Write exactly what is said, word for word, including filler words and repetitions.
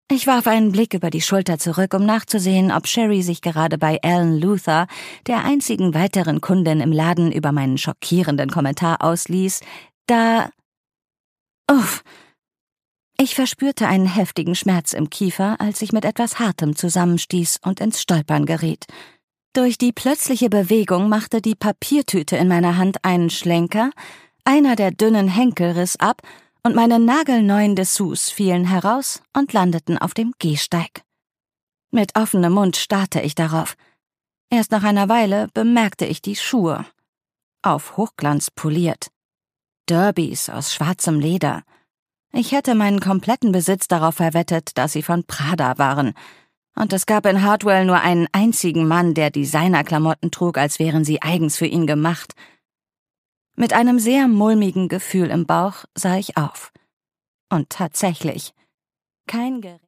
Ich warf einen Blick über die Schulter zurück, um nachzusehen, ob Sherry sich gerade bei Alan Luther, der einzigen weiteren Kundin im Laden, über meinen schockierenden Kommentar ausließ, da... Uff! Ich verspürte einen heftigen Schmerz im Kiefer, als ich mit etwas Hartem zusammenstieß und ins Stolpern geriet. Durch die plötzliche Bewegung machte die Papiertüte in meiner Hand einen Schlenker, einer der dünnen Henkel riss ab und meine nagelneuen Dessous fielen heraus und landeten auf dem Gehsteig. Mit offenem Mund starrte ich darauf. Erst nach einer Weile bemerkte ich die Schuhe. Auf Hochglanz poliert. Derbys aus schwarzem Leder. Ich hätte meinen kompletten Besitz darauf verwettet, dass sie von Prada waren. Und es gab in Hartwell nur einen einzigen Mann, der Designerklamotten trug, als wären sie eigens für ihn gemacht. Mit einem sehr mulmigen Gefühl im Bauch sah ich auf. Und tatsächlich, kein Gerät